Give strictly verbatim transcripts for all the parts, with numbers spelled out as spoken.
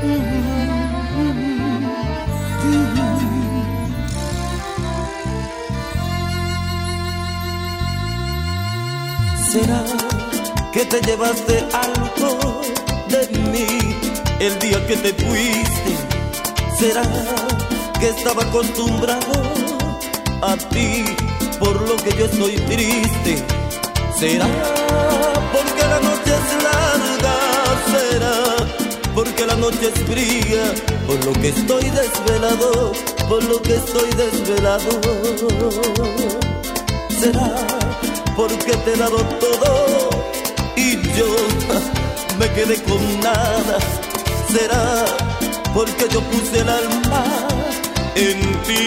¿Será que te llevaste algo de mí el día que te fuiste? ¿Será que estaba acostumbrado a ti por lo que yo estoy triste? ¿Será porque la noche es larga? ¿Será porque la noche es fría? Por lo que estoy desvelado, por lo que estoy desvelado. ¿Será porque te he dado todo y yo me quedé con nada? ¿Será porque yo puse el alma en ti?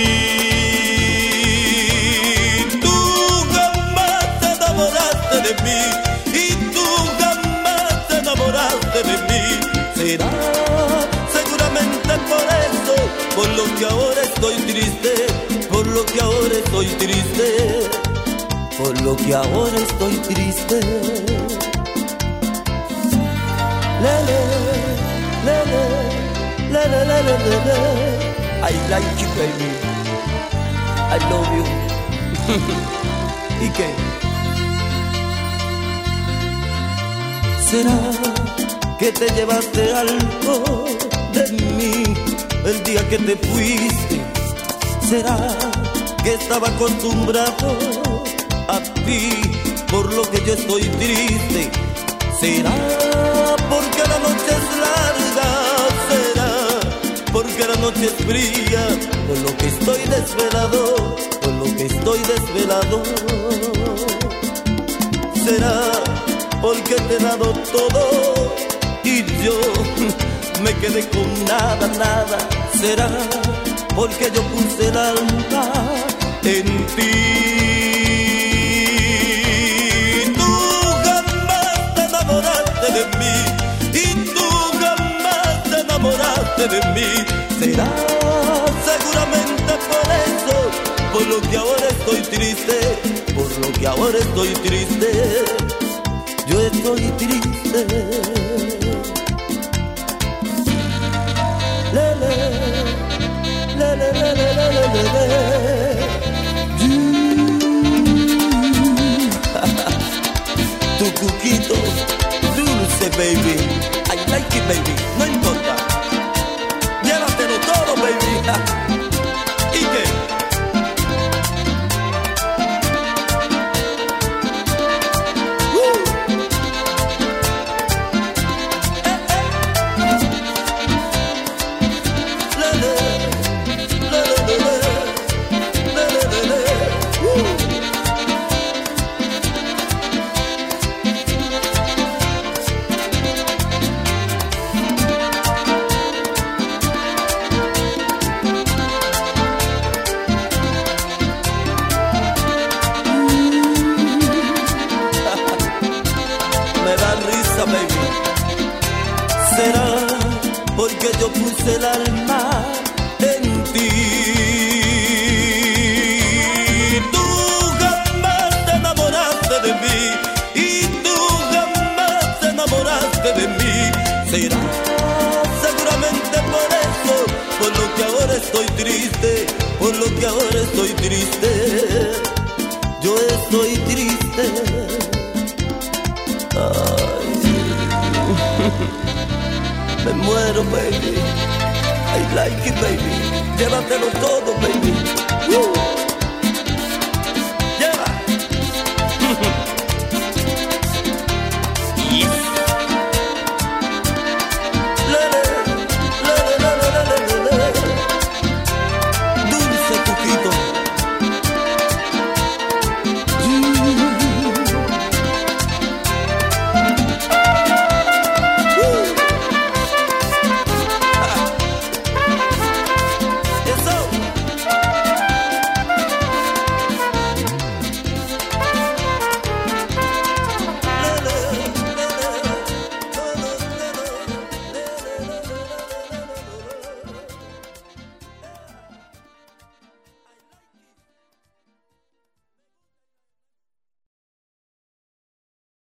Tú jamás te enamoraste de mí y tú jamás te enamoraste de mí. ¿Será seguramente por eso, por lo que ahora estoy triste, por lo que ahora estoy triste? Por lo que ahora estoy triste. Lele, lele, lele, lele, lele. I like you, baby. I love you. ¿Y qué? ¿Será que te llevaste algo de mí el día que te fuiste? ¿Será que estaba acostumbrado a ti por lo que yo estoy triste? ¿Será porque la noche es larga? ¿Será porque la noche es fría? Por lo que estoy desvelado, por lo que estoy desvelado. ¿Será porque te he dado todo y yo me quedé con nada, nada? ¿Será porque yo puse el alma en ti? De mí y tú jamás te enamoraste de mí. ¿Será seguramente por eso, por lo que ahora estoy triste, por lo que ahora estoy triste? Yo estoy triste. Lele, lele, lele, lele, lele. Tu cuquito dulce, baby, I like it, baby, no importa. Llévatelo todo, baby. ¿Y qué? Uh. Eh, eh. Lele, lele, lele, lele, lele. Uh. Baby. ¿Será porque yo puse el alma en ti? Tú jamás te enamoraste de mí y tú jamás te enamoraste de mí. ¿Será seguramente por eso, por lo que ahora estoy triste, por lo que ahora estoy triste? Yo estoy triste. Ay, me muero, baby. I like it, baby. Llévatelo todo, baby. Uh.